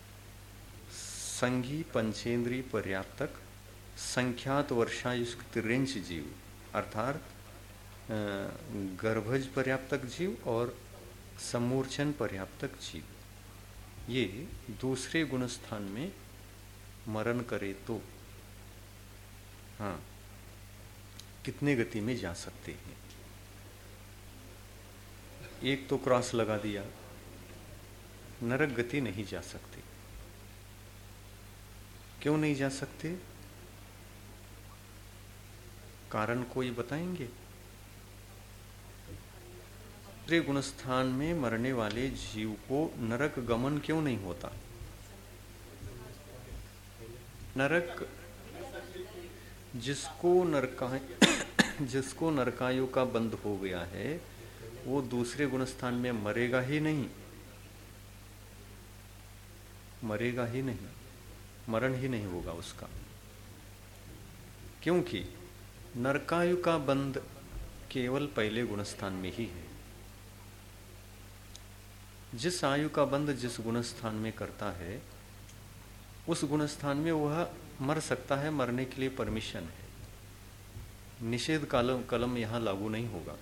संगी पंचेंद्री पर्याप्तक संख्यात वर्षायुष्क तिरेंच जीव, अर्थात गर्भज पर्याप्तक जीव और समूर्छन पर्याप्तक जीव, ये दूसरे गुणस्थान में मरण करे तो हाँ कितने गति में जा सकते हैं। एक तो क्रॉस लगा दिया, नरक गति नहीं जा सकते। क्यों नहीं जा सकते? कारण कोई बताएंगे? दूसरे गुणस्थान में मरने वाले जीव को नरक गमन क्यों नहीं होता? नरक जिसको नरका जिसको नरकायु का बंध हो गया है, वो दूसरे गुणस्थान में मरेगा ही नहीं, मरेगा ही नहीं, मरण ही नहीं होगा उसका। क्योंकि नरकायु का बंध केवल पहले गुणस्थान में ही है। जिस आयु का बंध जिस गुणस्थान में करता है, उस गुणस्थान में वह मर सकता है, मरने के लिए परमिशन है। निषेध कलम कलम यहां लागू नहीं होगा।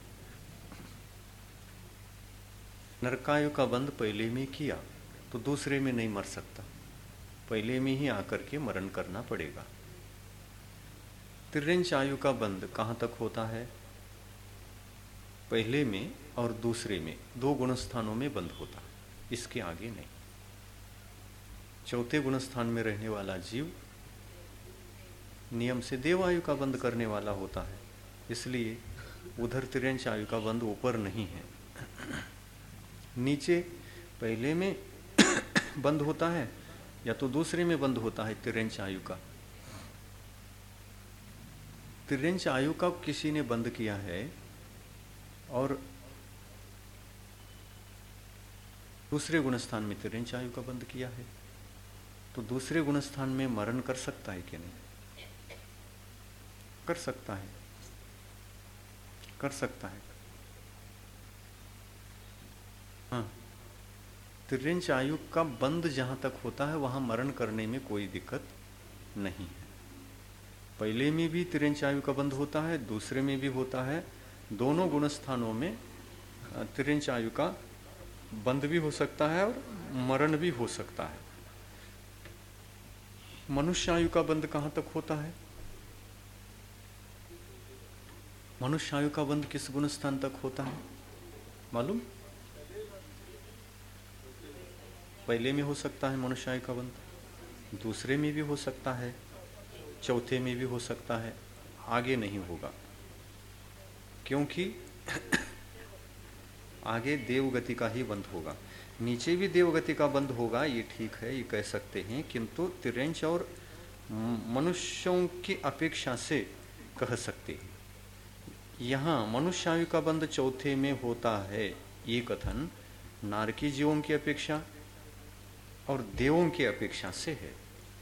नरकायु का बंध पहले में किया तो दूसरे में नहीं मर सकता, पहले में ही आकर के मरण करना पड़ेगा। तिर्यंच आयु का बंध कहाँ तक होता है? पहले में और दूसरे में, दो गुणस्थानों में बंध होता, इसके आगे नहीं। चौथे गुणस्थान में रहने वाला जीव नियम से देव आयु का बंध करने वाला होता है, इसलिए उधर तिर्यंच आयु का बंध ऊपर नहीं है। नीचे पहले में बंद होता है या तो दूसरे में बंद होता है तिर्यंच आयु का। तिर्यंच आयु का किसी ने बंद किया है और दूसरे गुणस्थान में तिर्यंच आयु का बंद किया है, तो दूसरे गुणस्थान में मरण कर सकता है कि नहीं? कर सकता है, कर सकता है। हाँ, तिर्यंच आयु का बंद जहां तक होता है वहां मरण करने में कोई दिक्कत नहीं है। पहले में भी तिर्यंच आयु का बंद होता है, दूसरे में भी होता है। दोनों गुणस्थानों में तिर्यंच आयु का बंद भी हो सकता है और मरण भी हो सकता है। मनुष्य आयु का बंद कहां तक होता है? मनुष्य आयु का बंद किस गुणस्थान तक होता है मालूम? पहले में हो सकता है मनुष्य आयु का बंद, दूसरे में भी हो सकता है, चौथे में भी हो सकता है, आगे नहीं होगा। क्योंकि आगे देवगति का ही बंद होगा। नीचे भी देवगति का बंद होगा, ये ठीक है, ये कह सकते हैं, किंतु तिर्यंच और मनुष्यों की अपेक्षा से कह सकते हैं। यहाँ मनुष्य आयु का बंद चौथे में होता है, ये कथन नारकी जीवों की अपेक्षा और देवों की अपेक्षा से है।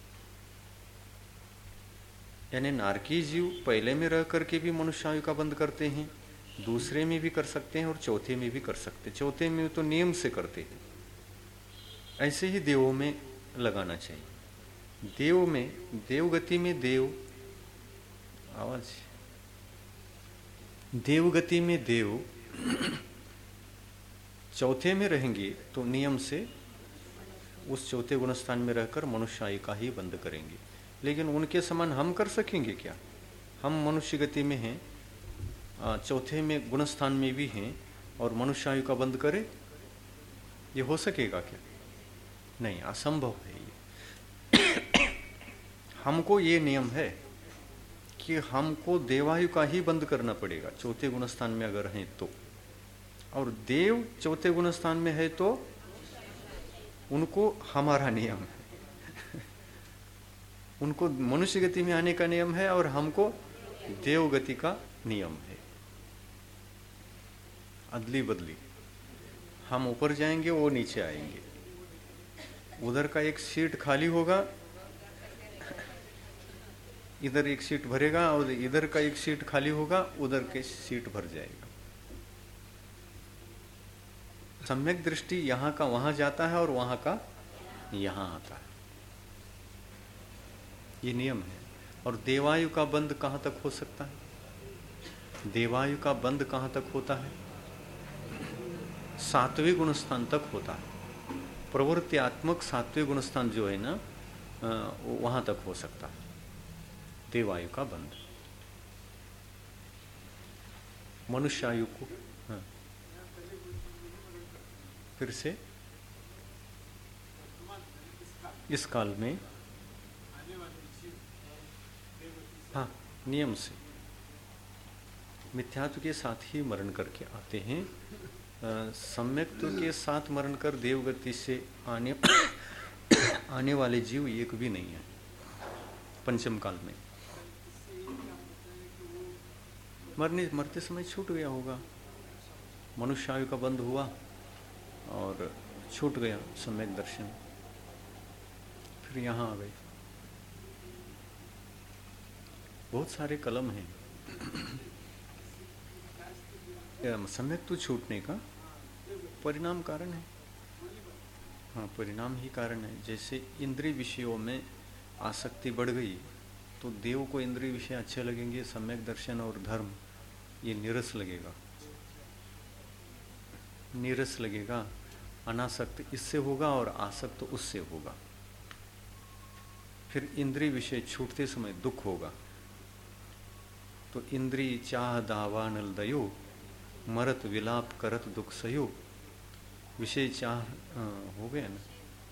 यानी नारकी जीव पहले में रह करके भी मनुष्य आयु का बंद करते हैं, दूसरे में भी कर सकते हैं और चौथे में भी कर सकते हैं। चौथे में तो नियम से करते हैं, ऐसे ही देवों में लगाना चाहिए। देव में, देवगति में देव, आवाज, देवगति में देव चौथे में रहेंगे तो नियम से उस चौथे गुण स्थान में रहकर मनुष्य का ही बंद करेंगे। लेकिन उनके समान हम कर सकेंगे क्या? हम मनुष्य गति में हैं, चौथे में गुण स्थान में भी हैं, और मनुष्य आयु का बंद करें? ये हो सकेगा क्या? नहीं, असंभव है ये। हमको ये नियम है कि हमको देवायु का ही बंद करना पड़ेगा चौथे गुण स्थान में अगर हैं तो, और देव चौथे गुण स्थान में है तो उनको हमारा नियम है। उनको मनुष्य गति में आने का नियम है और हमको देव गति का नियम है। अदली बदली, हम ऊपर जाएंगे वो नीचे आएंगे। उधर का एक सीट खाली होगा, इधर एक सीट भरेगा, और इधर का एक सीट खाली होगा, उधर के सीट भर जाएगा। सम्यक दृष्टि यहाँ का वहाँ जाता है और वहाँ का यहाँ आता है, ये नियम है। और देवायु का बंद कहाँ तक हो सकता है? देवायु का बंद कहाँ तक होता है? सातवें गुण स्थान तक होता है। प्रवृत्त्यात्मक सातवें गुण स्थान जो है ना, वहाँ तक हो सकता है देवायु का बंद। मनुष्य आयु को हाँ, फिर से इस काल में हाँ नियम से मिथ्यात्व के साथ ही मरण करके आते हैं। सम्यक्त्व के साथ मरण कर देवगति से आने आने वाले जीव एक भी नहीं है पंचम काल में। मरने मरते समय छूट गया होगा, मनुष्य आयु का बंध हुआ और छूट गया सम्यक दर्शन, फिर यहाँ आ गए। बहुत सारे कलम हैं सम्यक तो छूटने का परिणाम कारण है। हाँ, परिणाम ही कारण है। जैसे इंद्रिय विषयों में आसक्ति बढ़ गई तो देव को इंद्रिय विषय अच्छे लगेंगे, सम्यक दर्शन और धर्म ये नीरस लगेगा, नीरस लगेगा। अनासक्त इससे होगा और आसक्त उससे होगा। फिर इंद्रिय विषय छूटते समय दुख होगा। तो इंद्रिय चाह दावा नल दयो, मरत विलाप करत दुख सयो। विषय चाह हो गया ना,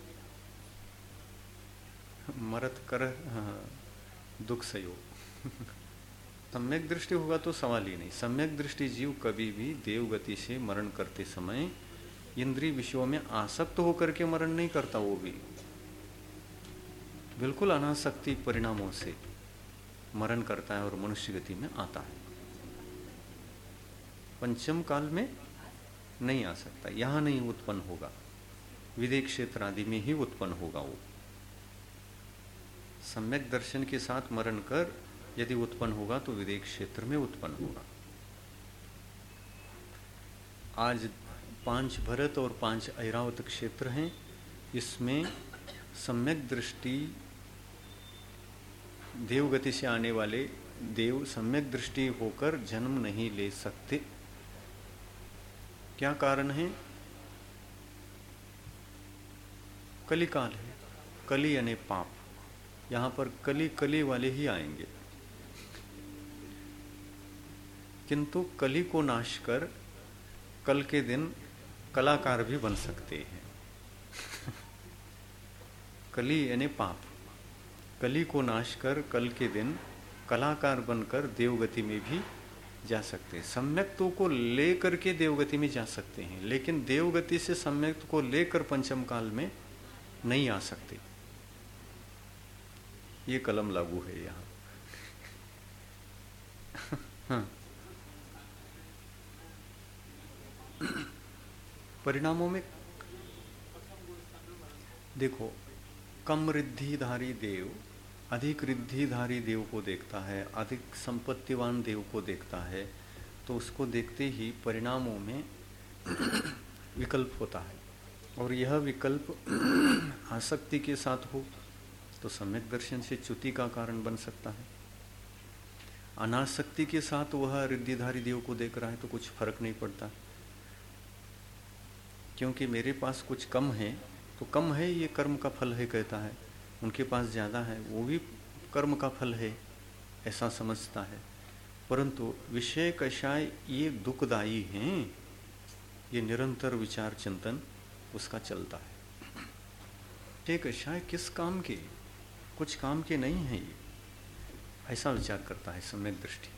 मरत कर दुख सयो। सम्यक दृष्टि होगा तो सवाल ही नहीं। सम्यक दृष्टि जीव कभी भी देव गति से मरण करते समय इंद्रिय विषयों में आसक्त होकर के मरण नहीं करता, वो भी बिल्कुल अनासक्ति परिणामों से मरण करता है और मनुष्य गति में आता है। पंचम काल में नहीं आ सकता, यहाँ नहीं उत्पन्न होगा, विदेक क्षेत्र आदि में ही उत्पन्न होगा। वो सम्यक दर्शन के साथ मरण कर यदि उत्पन्न होगा तो विदेक क्षेत्र में उत्पन्न होगा। आज पांच भरत और पांच ऐरावत क्षेत्र हैं, इसमें सम्यक दृष्टि देव गति से आने वाले देव सम्यक दृष्टि होकर जन्म नहीं ले सकते। क्या कारण है? कली काल है, कली यानी पाप। यहाँ पर कली कली वाले ही आएंगे, किंतु कली को नाश कर कल के दिन कलाकार भी बन सकते हैं। कली यानी पाप, कली को नाश कर कल के दिन कलाकार बनकर देवगति में भी जा सकते हैं। सम्यक्त्व को लेकर के देवगति में जा सकते हैं, लेकिन देवगति से सम्यक्त्व को लेकर पंचम काल में नहीं आ सकते। ये कलम लागू है यहाँ। हाँ। परिणामों में देखो, कम रिद्धिधारी देव अधिक रिद्धिधारी देव को देखता है, अधिक संपत्तिवान देव को देखता है, तो उसको देखते ही परिणामों में विकल्प होता है। और यह विकल्प आसक्ति के साथ हो तो सम्यक दर्शन से च्युति का कारण बन सकता है। अनासक्ति के साथ वह रिद्धिधारी देव को देख रहा है तो कुछ फर्क नहीं पड़ता, क्योंकि मेरे पास कुछ कम है तो कम है, ये कर्म का फल है कहता है, उनके पास ज़्यादा है, वो भी कर्म का फल है ऐसा समझता है। परंतु विषय कषाय ये दुखदायी हैं, ये निरंतर विचार चिंतन उसका चलता है। विषय कषाय किस काम के, कुछ काम के नहीं है ये, ऐसा विचार करता है सम्यक दृष्टि।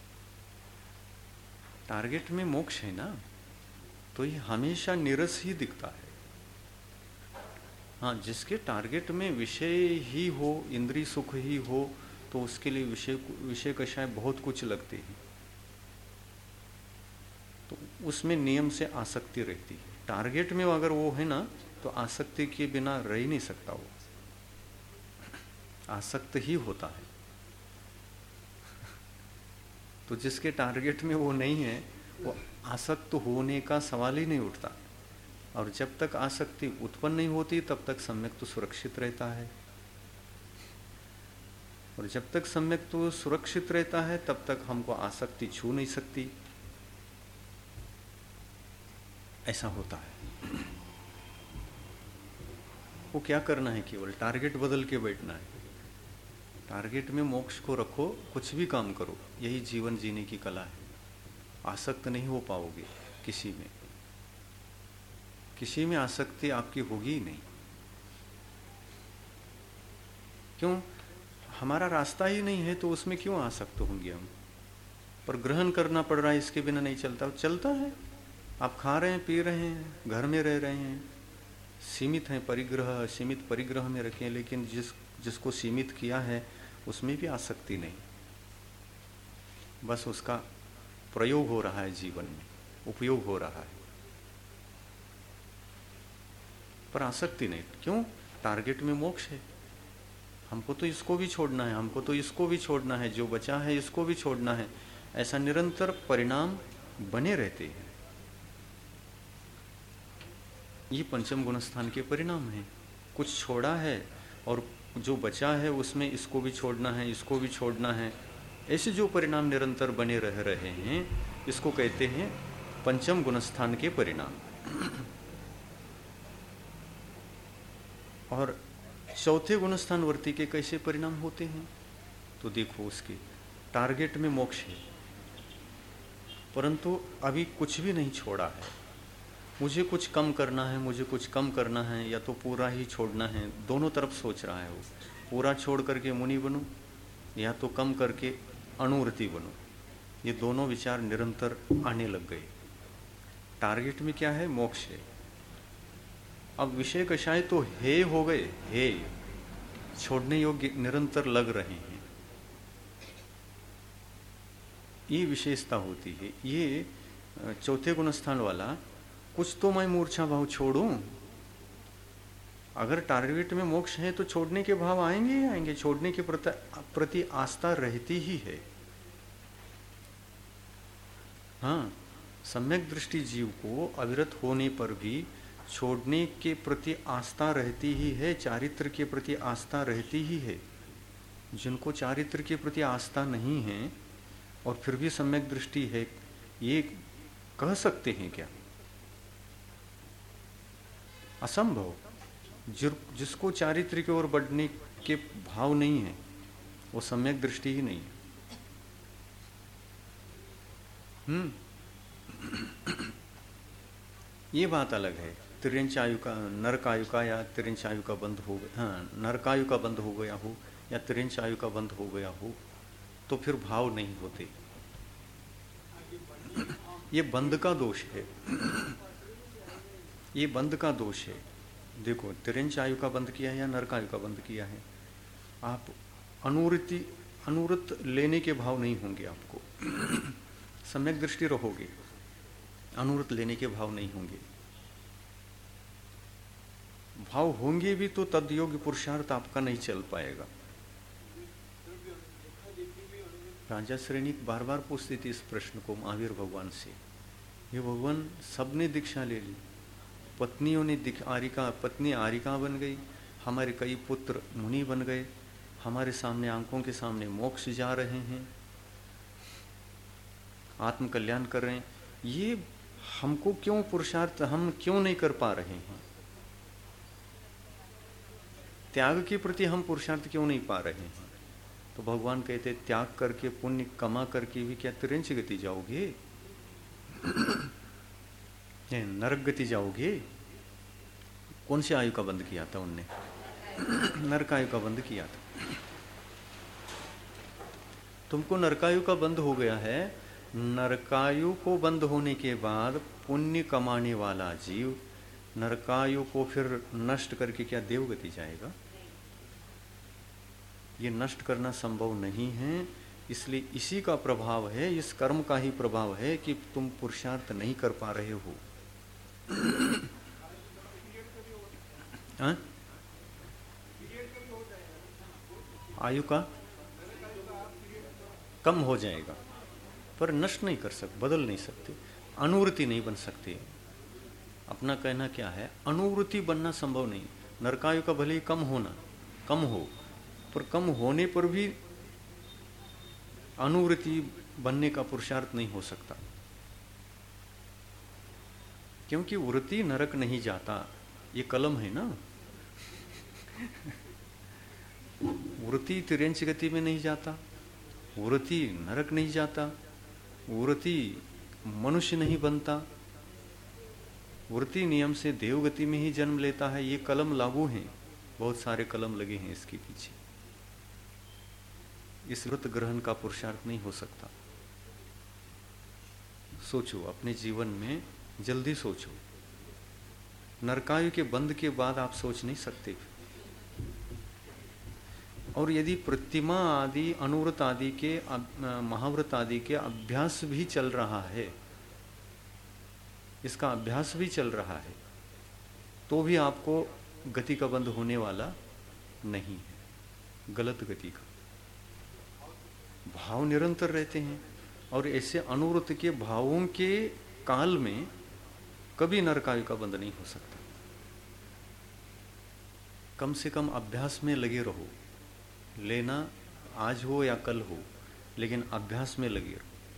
टारगेट में मोक्ष है ना, तो ये हमेशा निरस ही दिखता है। हाँ, जिसके टारगेट में विषय ही हो, इंद्रिय सुख ही हो, तो उसके लिए विषय विषय कषाय बहुत कुछ लगते हैं, तो उसमें नियम से आसक्ति रहती है। टारगेट में अगर वो है ना, तो आसक्ति के बिना रह ही नहीं सकता, वो आसक्त ही होता है। तो जिसके टारगेट में वो नहीं है, वो आसक्त होने का सवाल ही नहीं उठता। और जब तक आसक्ति उत्पन्न नहीं होती तब तक सम्यक तो सुरक्षित रहता है, और जब तक सम्यक तो सुरक्षित रहता है तब तक हमको आसक्ति छू नहीं सकती। ऐसा होता है। वो क्या करना है, केवल टारगेट बदल के बैठना है। टारगेट में मोक्ष को रखो, कुछ भी काम करो, यही जीवन जीने की कला है। आसक्त नहीं हो पाओगे किसी में, किसी में आसक्ति आपकी होगी ही नहीं। क्यों? हमारा रास्ता ही नहीं है, तो उसमें क्यों आसक्त होंगे हम? पर ग्रहण करना पड़ रहा है, इसके बिना नहीं चलता। चलता है, आप खा रहे हैं, पी रहे हैं, घर में रह रहे हैं, सीमित हैं, परिग्रह सीमित परिग्रह में रखें, लेकिन जिस जिसको सीमित किया है उसमें भी आसक्ति नहीं, बस उसका प्रयोग हो रहा है, जीवन में उपयोग हो रहा है, पर आसक्ति नहीं। क्यों? टारगेट में मोक्ष है। हमको तो इसको भी छोड़ना है, हमको तो इसको भी छोड़ना है, जो बचा है इसको भी छोड़ना है। ऐसा निरंतर परिणाम बने रहते हैं। ये पंचम गुणस्थान के परिणाम हैं। कुछ छोड़ा है और जो बचा है उसमें इसको भी छोड़ना है, इसको भी छोड़ना है, ऐसे जो परिणाम निरंतर बने रह रहे हैं, इसको कहते हैं पंचम गुणस्थान के परिणाम। और चौथे गुणस्थान वर्ती के कैसे परिणाम होते हैं? तो देखो, उसके टारगेट में मोक्ष है, परंतु अभी कुछ भी नहीं छोड़ा है। मुझे कुछ कम करना है, मुझे कुछ कम करना है, या तो पूरा ही छोड़ना है। दोनों तरफ सोच रहा है वो, पूरा छोड़ करके मुनि बनूं, या तो कम करके अणुव्रति बनूं। ये दोनों विचार निरंतर आने लग गए। टारगेट में क्या है? मोक्ष है। अब विषय कषाय तो हे हो गए, हे छोड़ने योग्य निरंतर लग रहे हैं। ये विशेषता होती है। ये चौथे गुणस्थान वाला, कुछ तो मैं मूर्छा भाव छोड़ूं। अगर टारगेट में मोक्ष है तो छोड़ने के भाव आएंगे ही आएंगे, छोड़ने के प्रति प्रति आस्था रहती ही है। हाँ, सम्यक दृष्टि जीव को अविरत होने पर भी छोड़ने के प्रति आस्था रहती ही है, चारित्र के प्रति आस्था रहती ही है। जिनको चारित्र के प्रति आस्था नहीं है और फिर भी सम्यक दृष्टि है, ये कह सकते हैं क्या? असंभव। जिसको चारित्र की ओर बढ़ने के भाव नहीं है, वो सम्यक दृष्टि ही नहीं है। हम्म ये बात अलग है। तिरंच आयु का, नरक आयु का या तिरंच आयु का बंध हो गया, हाँ, नरक आयु का बंध हो गया हो या तिरंच आयु का बंध हो गया हो, तो फिर भाव नहीं होते। ये बंध का दोष है, ये बंध का दोष है। देखो, तिरंच आयु का बंध किया है या नरक आयु का बंध किया है, आप अनुवृत्ति अनुवृत्त लेने के भाव नहीं होंगे। आपको सम्यक दृष्टि रहोगे, अनुवृत्त लेने के भाव नहीं होंगे। भाव होंगे भी तो तद योग्य पुरुषार्थ आपका नहीं चल पाएगा। राजा श्रेणी बार बार पूछती थी इस प्रश्न को महावीर भगवान से। ये भगवान, सबने दीक्षा ले ली, पत्नियों ने आरिका पत्नी आरिका बन गई, हमारे कई पुत्र मुनि बन गए, हमारे सामने आंखों के सामने मोक्ष जा रहे हैं, आत्म कल्याण कर रहे हैं। ये हमको क्यों पुरुषार्थ हम क्यों नहीं कर पा रहे हैं? त्याग के प्रति हम पुरुषार्थ क्यों नहीं पा रहे हैं? तो भगवान कहते त्याग करके पुण्य कमा करके भी क्या तिरंच गति जाओगे? नरक गति जाओगे? कौन सी आयु का बंद किया था उनने? नरक आयु का बंद किया था। तुमको नरकायु का बंद हो गया है। नरकायु को बंद होने के बाद पुण्य कमाने वाला जीव नरकायु को फिर नष्ट करके क्या देवगति जाएगा? ये नष्ट करना संभव नहीं है। इसलिए इसी का प्रभाव है, इस कर्म का ही प्रभाव है कि तुम पुरुषार्थ नहीं कर पा रहे हो। हाँ? आयु का कम हो जाएगा, पर नष्ट नहीं कर सकते, बदल नहीं सकते, अनुवृत्ति नहीं बन सकती। अपना कहना क्या है, अनुवृत्ति बनना संभव नहीं। नरकायु का भले ही कम होना, कम हो, पर कम होने पर भी अनुवृत्ति बनने का पुरुषार्थ नहीं हो सकता, क्योंकि वृत्ति नरक नहीं जाता। ये कलम है ना। वृत्ति तिर्यंच गति में नहीं जाता, वृत्ति नरक नहीं जाता, वृत्ति मनुष्य नहीं बनता, वृत्ति नियम से देवगति में ही जन्म लेता है। ये कलम लागू हैं, बहुत सारे कलम लगे हैं इसके पीछे। इस व्रत ग्रहण का पुरुषार्थ नहीं हो सकता। सोचो अपने जीवन में, जल्दी सोचो। नरकायु के बंद के बाद आप सोच नहीं सकते। और यदि प्रतिमा आदि, अनुव्रत आदि के, महाव्रत आदि के अभ्यास भी चल रहा है, इसका अभ्यास भी चल रहा है, तो भी आपको गति का बंद होने वाला नहीं है, गलत गति का। भाव निरंतर रहते हैं, और ऐसे अनुव्रत के भावों के काल में कभी नरकायु का बंद नहीं हो सकता। कम से कम अभ्यास में लगे रहो, लेना आज हो या कल हो, लेकिन अभ्यास में लगे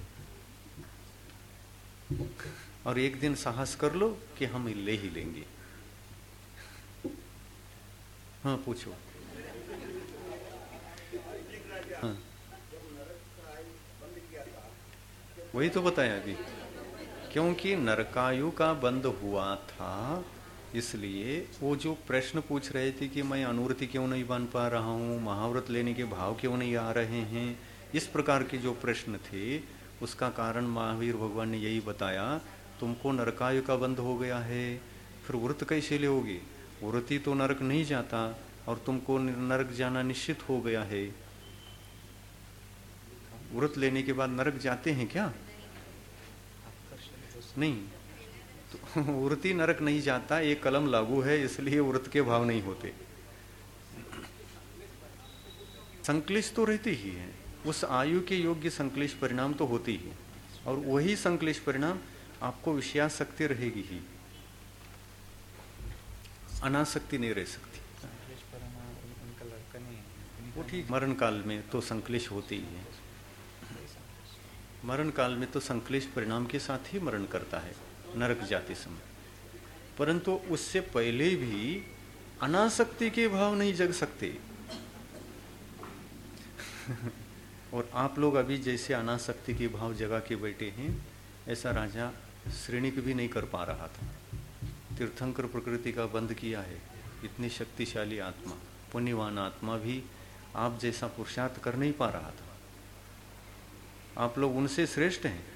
रहो। और एक दिन साहस कर लो कि हम ले ही लेंगे। हाँ पूछो। हाँ वही तो बताया अभी, क्योंकि नरकायु का बंद हुआ था, इसलिए वो जो प्रश्न पूछ रहे थे कि मैं अनुवृत्ति क्यों नहीं बन पा रहा हूँ, महाव्रत लेने के भाव क्यों नहीं आ रहे हैं, इस प्रकार के जो प्रश्न थे, उसका कारण महावीर भगवान ने यही बताया। तुमको नरकायु का बंद हो गया है, फिर व्रत कैसे लोगे? व्रति तो नरक नहीं जाता, और तुमको नरक जाना निश्चित हो गया है। व्रत लेने के बाद नरक जाते हैं क्या? नहीं, तो व्रति नरक नहीं जाता, एक कलम लागू है, इसलिए व्रत के भाव नहीं होते। संक्लेश तो रहते ही है, उस आयु के योग्य संक्लेश परिणाम तो होते ही, और वही संक्लेश परिणाम आपको विषयासक्ति रहेगी ही, अनासक्ति नहीं रह सकती। वो ठीक, मरण काल में तो संक्लेश होते ही है, मरण काल में तो संक्लेश परिणाम के साथ ही मरण करता है नरक जाते समय, परंतु उससे पहले भी अनासक्ति के भाव नहीं जग सकते। और आप लोग अभी जैसे अनासक्ति के भाव जगा के बैठे हैं, ऐसा राजा श्रेणिक भी नहीं कर पा रहा था। तीर्थंकर प्रकृति का बंद किया है, इतनी शक्तिशाली आत्मा, पुण्यवान आत्मा भी आप जैसा पुरुषार्थ कर नहीं पा रहा था। आप लोग उनसे श्रेष्ठ हैं।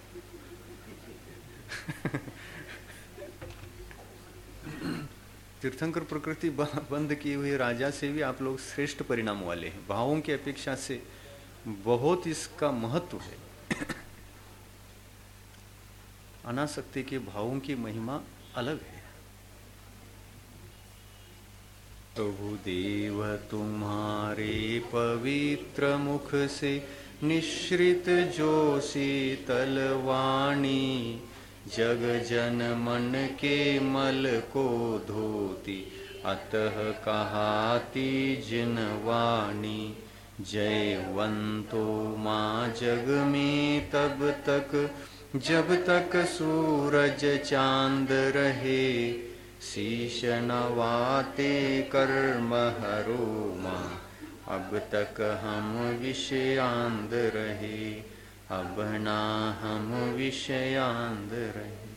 तीर्थंकर प्रकृति बंद किए हुए राजा से भी आप लोग श्रेष्ठ परिणाम वाले हैं। भावों की अपेक्षा से बहुत इसका महत्व है। अनासक्ति के भावों की महिमा अलग है। प्रभु देव तुम्हारे पवित्र मुख से निश्रित जो शीतल वाणी, जग जन मन के मल को धोती, अतः कहाती जिन वाणी। जयवंतो माँ जग में तब तक, जब तक सूरज चांद रहे, शीश नवाते कर्म हरो माँ, अब तक हम विषयांध रहे, अब ना हम विषयांध रहे।